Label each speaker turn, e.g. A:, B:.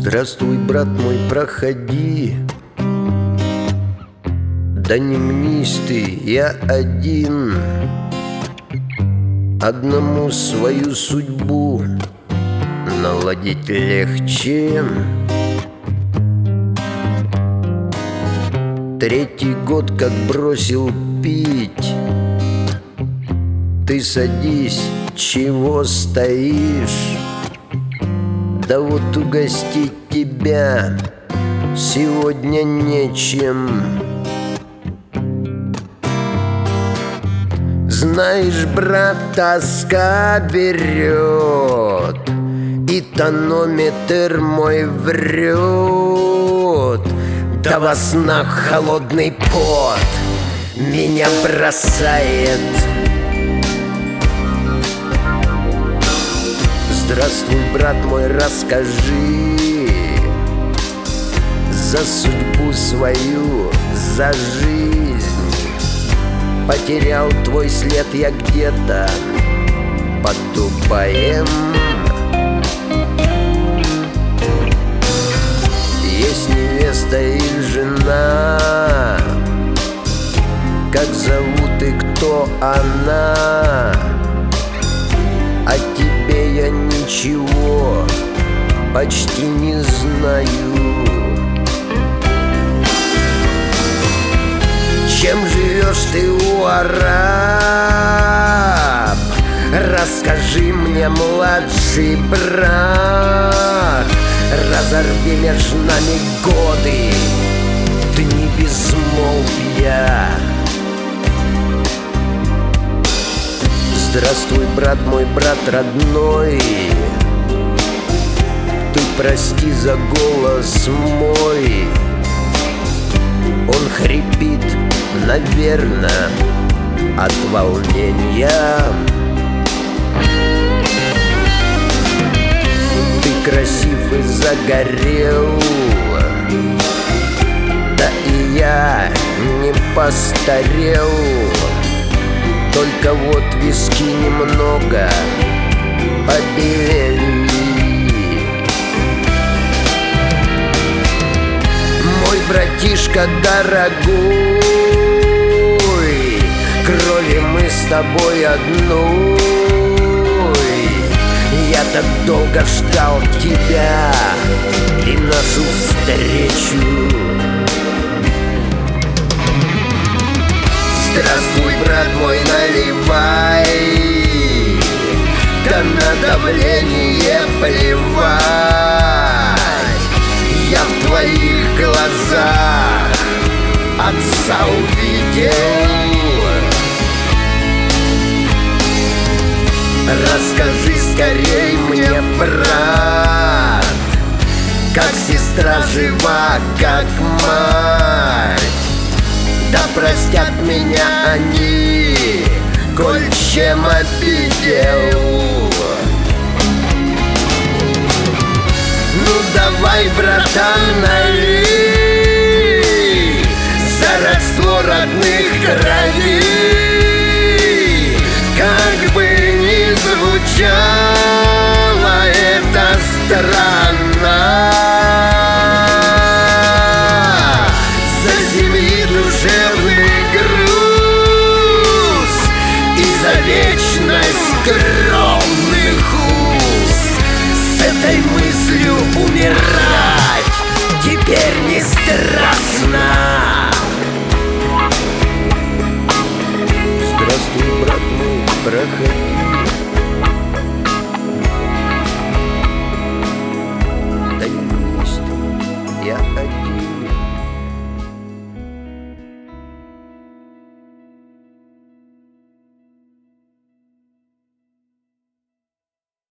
A: Здравствуй, брат мой, проходи. Да не мнись ты, я один. Одному свою судьбу наладить легче. Третий год как бросил пить. Ты садись, чего стоишь? Да вот угостить тебя сегодня нечем. Знаешь, брат, тоска берет, и тонометр мой врет. Да во снах холодный пот меня бросает. Здравствуй, брат мой, расскажи за судьбу свою, за жизнь. Потерял твой след я где-то под Дубаем. Есть невеста или жена, как зовут и кто она? О тебе я ничего почти не знаю. Чем живешь ты, у араб? Расскажи мне, младший брат. Разорви между нами годы, дни безмолвия. Здравствуй, брат мой, брат родной. Ты прости за голос мой. Он хрипит, наверное, от волнения. Ты красив и загорел, да и я не постарел. Только вот виски немного побелели. Мой братишка дорогой, крови мы с тобой одной. Я так долго ждал тебя и нашу встречу. Здравствуй, брат мой, наливай, да на давление плевать. Я в твоих глазах отца увидел. Расскажи скорей мне, брат, как сестра жива, как мать. Да простят меня они, коль чем обидел. Ну давай, братан, налей за родство родных кровей. Как бы ни звучало это странно, за семьи душевный груз и за вечность кровных уз. С этой мыслью умирать теперь не страшно. Здравствуй, брат мой, проходи.